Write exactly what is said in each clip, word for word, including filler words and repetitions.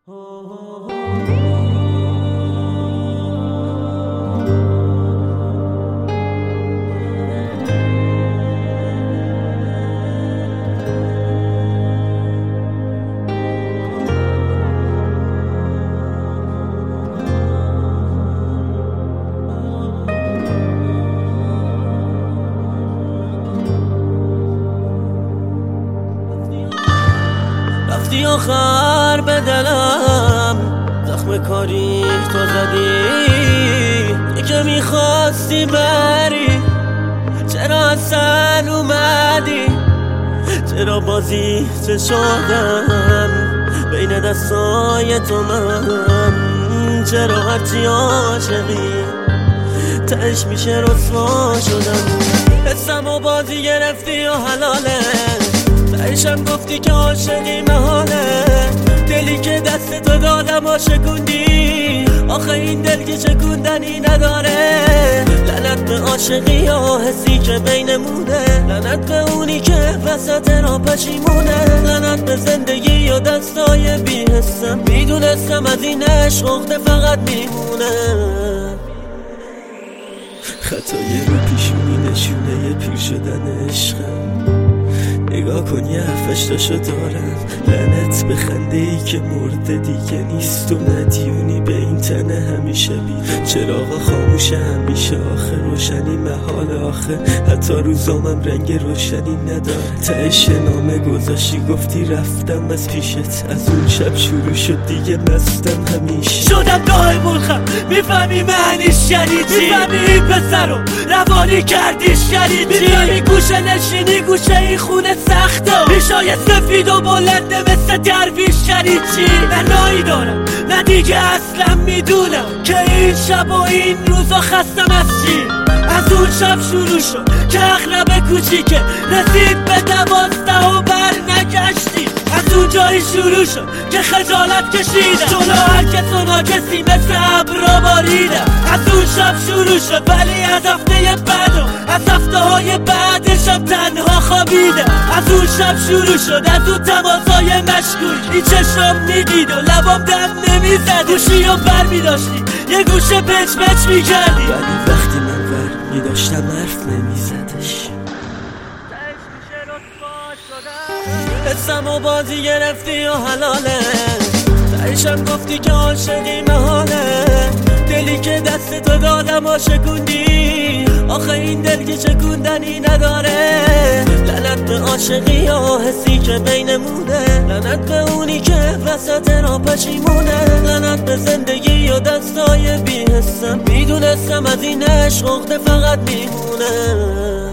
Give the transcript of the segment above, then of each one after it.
رفتی آخر به دلم، زخم کاری تو زدی، تو که میخواستی بری، چرا اصلا اومدی؟ چرا بازی چه شدم بین دستای تو من؟ چرا هرچی عاشقی تش میشه رسوا شدم؟ حسم و بازی گرفتی و حلاله، تایشم گفتی که عاشقی محاله، دلی که دست تو دادم و شکوندی، آخه این دل که شکوندنی نداره. لعنت به عاشقی ها حسی که بینمونه، لعنت به اونی که وسط را پشیمونه، لعنت به زندگی و دستای بی حسم، میدونستم از این عشق عقده فقط میمونه. خطای رو پیشونی نشونه پیر شدن عشقم، نگاه کن یه هفتشتاشو دارم، لعنت به خنده ای که مرده دیگه نیست و مدیونی به این تنه همیشه بیده. چراغا خاموشه همیشه، آخه روشنی محال، آخه حتی روزامم رنگ روشنی نداره. تهش نامه گذاشتی گفتی رفتم از پیشت، از اون شب شروع شد دیگه مستم همیشه. شدم دای ملخم میفهمی معنیش یعنی چی؟ میفهمی این پسر رو روانی کردیش یعنی چی؟ میفهمی گوشه نشینی گوشه این خونه سخته، ریشای سفید و بلنده مثل درویش یعنی چی؟ نه نایی دارم نه دیگه اصلا میدونم که این شب و این روزا خستم از چی. از اون شب شروع شد که اغرب کوچیکه رسید به دوازده و بر نگشتی. از اون جایی شروع شد که خجالت کشیدم، جلو هر کس و ناکسی مثل ابرا باریدم. از اون شب شروع شد ولی از هفته بعد و از هفته های بعدشم تنها خوابیدم. از اون شب شروع شد از اون تماسای مشکوک، این چشم میدید و لبام دم نمیزد، گوشی رو بر میداشتی یه گوشه پچ پچ میکردی، ولی وقتی من بر میداشتم حرف نمیزدش. حسم و بازی گرفتی و حلاله، تایشم گفتی که عاشقی محاله، دلی که دست تو دادم و شکوندی، آخه این دل که شکوندنی نداره. لعنت به عاشقی ها حسی که بینمونه، لعنت به اونی که وسط را پشیمونه، لعنت به زندگی و دستای بی حسم، میدونستم از این عشق عقده فقط میمونه.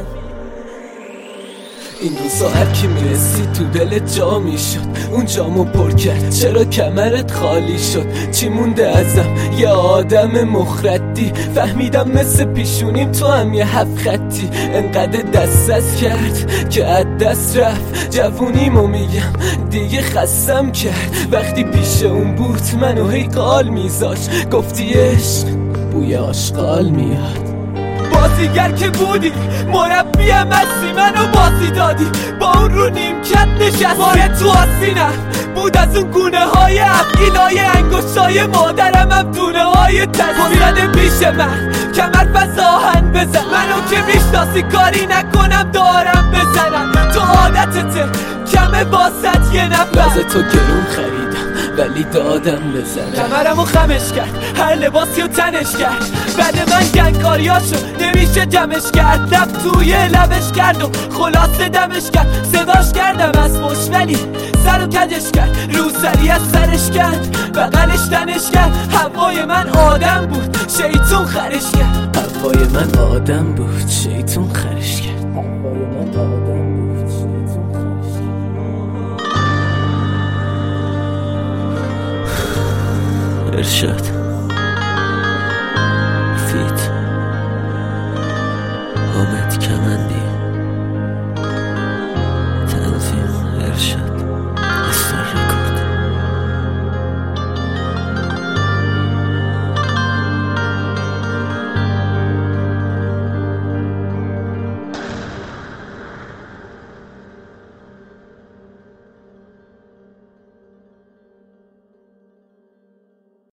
این روزا هر کی میرسید تو دلت جا میشد، اون جامو پر کرد چرا کمرت خالی شد؟ چی مونده ازم؟ یه آدم مخردی، فهمیدم مثل پیشونیم تو هم یه هفت خطی. انقدر دست از کرد که از دست رفت جوونیمو، میگم دیگه خستم کرد. وقتی پیش اون بود منو هی قال میذاش، گفتی عشق بوی آشغال میاد. بازیگر که بودی مربیم هستی، منو بازی دادی با اون رو نیمکت نشستی. باره تو آسینم بود از اون گونه های افگیلای انگشتای مادرم، هم دونه های تزده پیش من کمر بز آهن بزن. منو که میشناسی کاری نکنم دارم بزنم، تو عادتته کمه واسط یه نفر. بازه تو گرون خریدم ولی دادم بزنم، کمرمو خمش کرد هر لباسی رو تنش کرد. بعد من گنگاریاشو نمیشه جمعش کرد، لب توی لبش کرد و خلاصه دمش کرد. صداش کردم از مش ولی سر و کجش کرد، روسری از سرش کرد بغلش تنش کرد. هوای من آدم بود شیطون خرش کرد، هوای من آدم بود شیطون خرش کرد، هوای من آدم بود شیطون خرش کرد. ارشاد